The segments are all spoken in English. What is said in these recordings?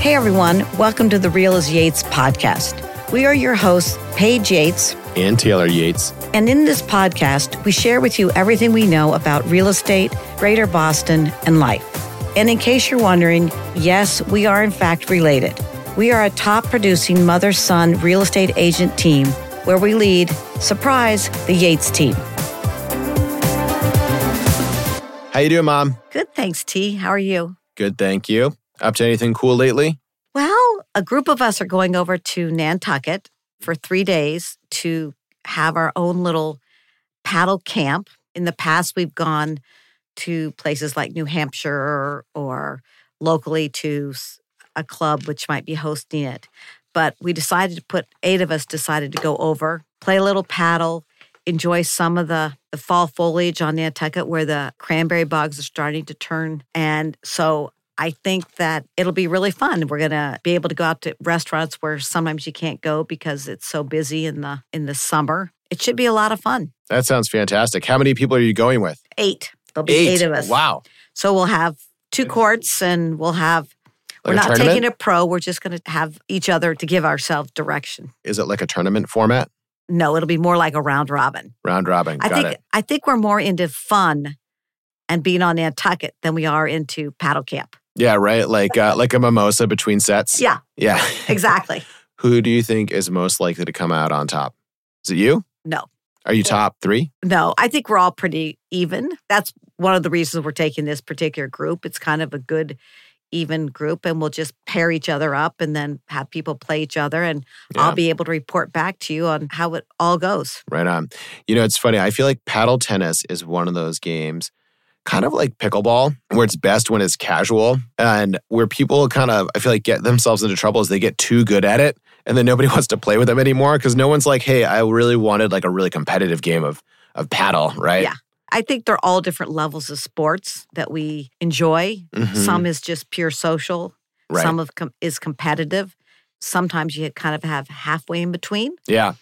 Hey everyone, welcome to the Real as Yates podcast. We are your hosts, Paige Yates and Taylor Yates. And in this podcast, we share with you everything we know about real estate, Greater Boston, and life. And in case you're wondering, yes, we are in fact related. We are a top producing mother-son real estate agent team where we lead, surprise, the Yates team. How you doing, Mom? Good, thanks, T. How are you? Good, thank you. Up to anything cool lately? Well, a group of us are going over to Nantucket for 3 days to have our own little paddle camp. In the past, we've gone to places like New Hampshire or locally to a club which might be hosting it. But we decided to put, 8 of us decided to go over, play a little paddle, enjoy some of the fall foliage on Nantucket where the cranberry bogs are starting to turn. And so I think that it'll be really fun. We're going to be able to go out to restaurants where sometimes you can't go because it's so busy in the summer. It should be a lot of fun. That sounds fantastic. How many people are you going with? 8. There'll be 8 of us. Wow. So we'll have 2 courts and we're not taking it pro. We're just going to have each other to give ourselves direction. Is it like a tournament format? No, it'll be more like a round robin. Round robin. Got it. I think we're more into fun and being on Nantucket than we are into paddle camp. Yeah, right. Like a mimosa between sets. Yeah. Yeah. Exactly. Who do you think is most likely to come out on top? Is it you? No. Are you top 3? No, I think we're all pretty even. That's one of the reasons we're taking this particular group. It's kind of a good, even group, and we'll just pair each other up and then have people play each other, and I'll be able to report back to you on how it all goes. Right on. You know, it's funny. I feel like paddle tennis is one of those games, kind of like pickleball, where it's best when it's casual and where people kind of, I feel like, get themselves into trouble as they get too good at it and then nobody wants to play with them anymore because no one's like, hey, I really wanted like a really competitive game of paddle, right? Yeah. I think they're all different levels of sports that we enjoy. Mm-hmm. Some is just pure social. Right. Some is competitive. Sometimes you kind of have halfway in between. Yeah.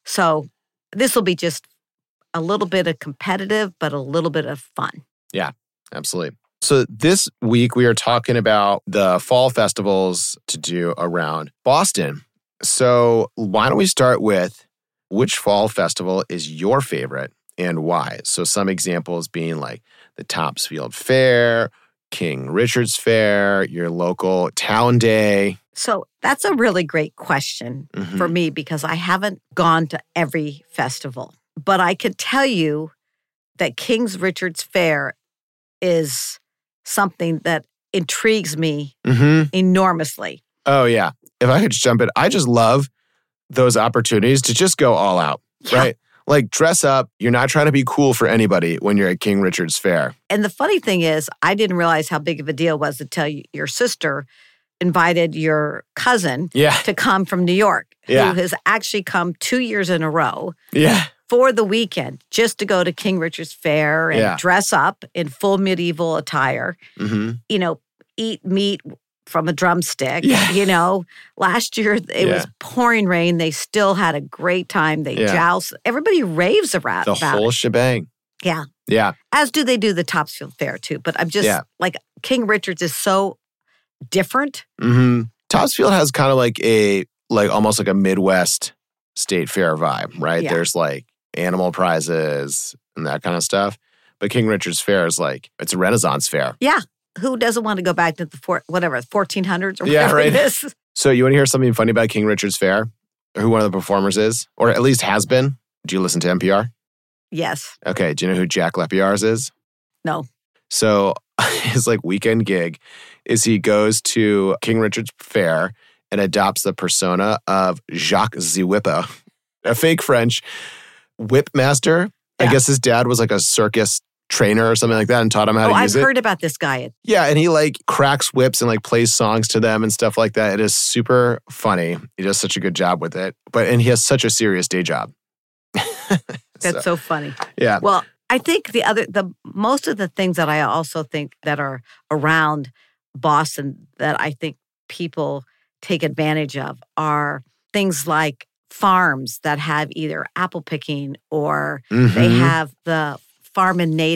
So this will be just a little bit of competitive, but a little bit of fun. Yeah, absolutely. So this week we are talking about the fall festivals to do around Boston. So why don't we start with which fall festival is your favorite and why? So some examples being like the Topsfield Fair, King Richard's Fair, your local Town Day. So that's a really great question for me because I haven't gone to every festival. But I could tell you that King Richard's Fair is something that intrigues me enormously. Oh, yeah. If I could just jump in, I just love those opportunities to just go all out, right? Like dress up. You're not trying to be cool for anybody when you're at King Richard's Fair. And the funny thing is, I didn't realize how big of a deal it was until your sister invited your cousin to come from New York, who has actually come 2 years in a row. Yeah. For the weekend, just to go to King Richard's Fair and dress up in full medieval attire, eat meat from a drumstick. Yeah. Last year it was pouring rain. They still had a great time. They joust. Everybody raves about the whole shebang. Yeah. Yeah. As do they do the Topsfield Fair too. But I'm just like, King Richard's is so different. Mm-hmm. Topsfield has kind of like almost like a Midwest state fair vibe, right? Yeah. There's like animal prizes and that kind of stuff. But King Richard's Fair is like, it's a Renaissance fair. Yeah. Who doesn't want to go back to the 1400s or whatever it is? So you want to hear something funny about King Richard's Fair? Or who one of the performers is? Or at least has been? Do you listen to NPR? Yes. Okay. Do you know who Jack Lepiarz is? No. So his like weekend gig is he goes to King Richard's Fair and adopts the persona of Jacques the Whipper, a fake French whip master. Yeah. I guess his dad was like a circus trainer or something like that and taught him how to use it. I've heard about this guy. Yeah, and he like cracks whips and like plays songs to them and stuff like that. It is super funny. He does such a good job with it. And he has such a serious day job. That's so funny. Yeah. Well, I think the most of the things that I also think that are around Boston that I think people take advantage of are things like farms that have either apple picking or they have the Farm and Natick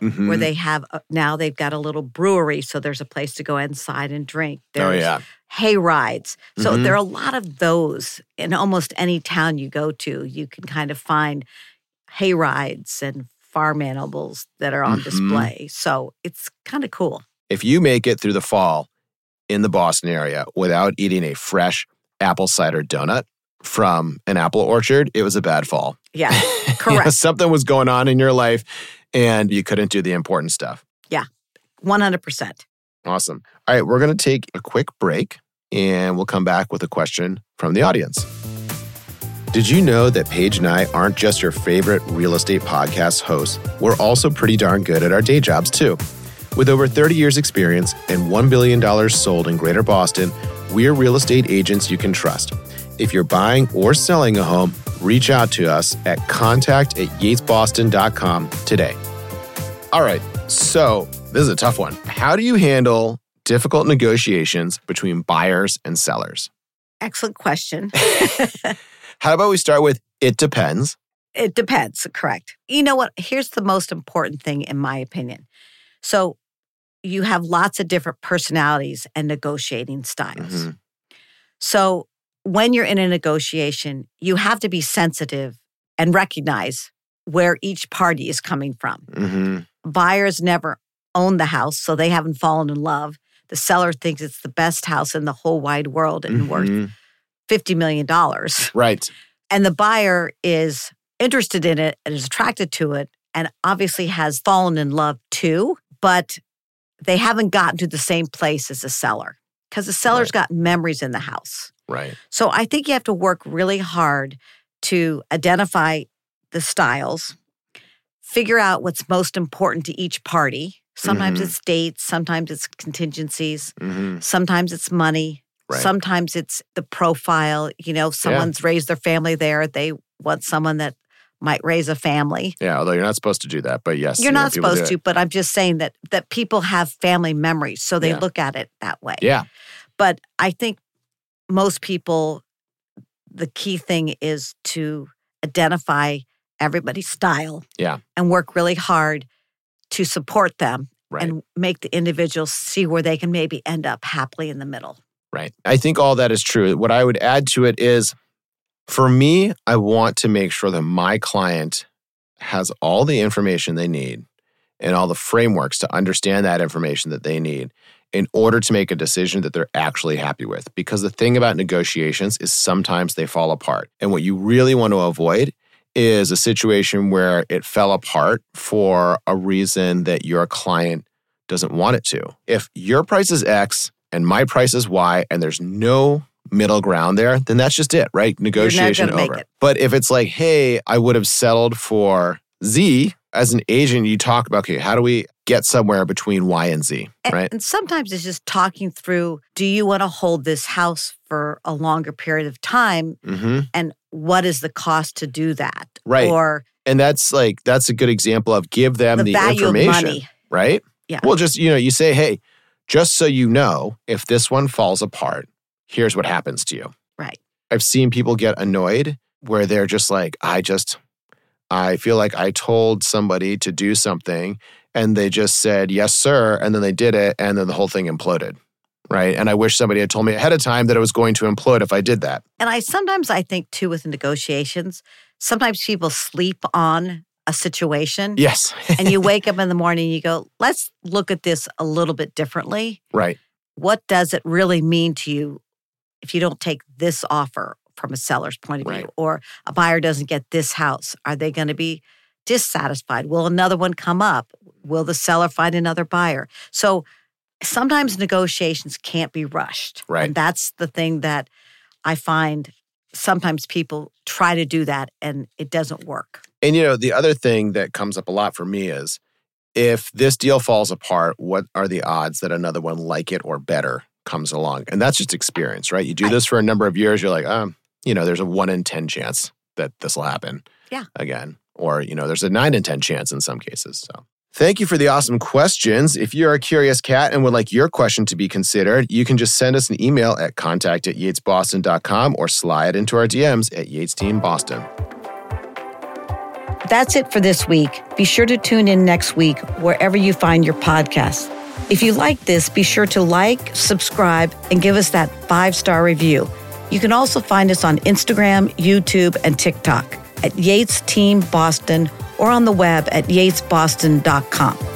where they have, now they've got a little brewery, so there's a place to go inside and drink. There's hay rides. So there are a lot of those in almost any town you go to. You can kind of find hay rides and farm animals that are on display. So it's kind of cool. If you make it through the fall in the Boston area without eating a fresh apple cider donut from an apple orchard, it was a bad fall. Yeah, correct. Something was going on in your life and you couldn't do the important stuff. Yeah, 100%. Awesome. All right, we're going to take a quick break and we'll come back with a question from the audience. Did you know that Paige and I aren't just your favorite real estate podcast hosts? We're also pretty darn good at our day jobs too. With over 30 years experience and $1 billion sold in Greater Boston, we're real estate agents you can trust. If you're buying or selling a home, reach out to us at contact@yatesboston.com today. All right, so this is a tough one. How do you handle difficult negotiations between buyers and sellers? Excellent question. How about we start with, it depends. It depends, correct. You know what? Here's the most important thing, in my opinion. So you have lots of different personalities and negotiating styles. So when you're in a negotiation, you have to be sensitive and recognize where each party is coming from. Buyers never own the house, so they haven't fallen in love. The seller thinks it's the best house in the whole wide world and worth $50 million. Right. And the buyer is interested in it and is attracted to it and obviously has fallen in love too, but they haven't gotten to the same place as the seller because the seller's got memories in the house. Right. So I think you have to work really hard to identify the styles, figure out what's most important to each party. Sometimes it's dates, sometimes it's contingencies, sometimes it's money, sometimes it's the profile. You know, someone's raised their family there. They want someone that might raise a family. Yeah, although you're not supposed to do that, but yes. You're not supposed to, but I'm just saying that people have family memories, so they look at it that way. Yeah. But I think most people, the key thing is to identify everybody's style and work really hard to support them and make the individuals see where they can maybe end up happily in the middle. Right. I think all that is true. What I would add to it is, for me, I want to make sure that my client has all the information they need and all the frameworks to understand that information that they need in order to make a decision that they're actually happy with. Because the thing about negotiations is sometimes they fall apart. And what you really want to avoid is a situation where it fell apart for a reason that your client doesn't want it to. If your price is X and my price is Y and there's no middle ground there, then that's just it, right? Negotiation over. But if it's like, hey, I would have settled for Z, as an agent, you talk about, okay, how do we get somewhere between Y and Z, right? And sometimes it's just talking through, do you want to hold this house for a longer period of time? And what is the cost to do that? Right. And that's a good example of give them the value information, of money. Right? Yeah. Well, just, you say, hey, just so you know, if this one falls apart, here's what happens to you. Right. I've seen people get annoyed where they're just like, I feel like I told somebody to do something and they just said, yes, sir. And then they did it. And then the whole thing imploded. Right. And I wish somebody had told me ahead of time that it was going to implode if I did that. And I think too, with negotiations, sometimes people sleep on a situation. Yes. And you wake up in the morning and you go, let's look at this a little bit differently. Right. What does it really mean to you if you don't take this offer from a seller's point of view, or a buyer doesn't get this house? Are they going to be dissatisfied? Will another one come up? Will the seller find another buyer? So sometimes negotiations can't be rushed. Right. And that's the thing that I find sometimes people try to do that and it doesn't work. And the other thing that comes up a lot for me is, if this deal falls apart, what are the odds that another one like it or better comes along? And that's just experience, right? You do this for a number of years, you're like, there's a 1 in 10 chance that this will happen again. Or, there's a 9 in 10 chance in some cases. So thank you for the awesome questions. If you're a curious cat and would like your question to be considered, you can just send us an email at contact@yatesboston.com or slide into our DMs at Yates Team Boston. That's it for this week. Be sure to tune in next week wherever you find your podcasts. If you like this, be sure to like, subscribe, and give us that 5-star review. You can also find us on Instagram, YouTube, and TikTok at Yates Team Boston or on the web at yatesboston.com.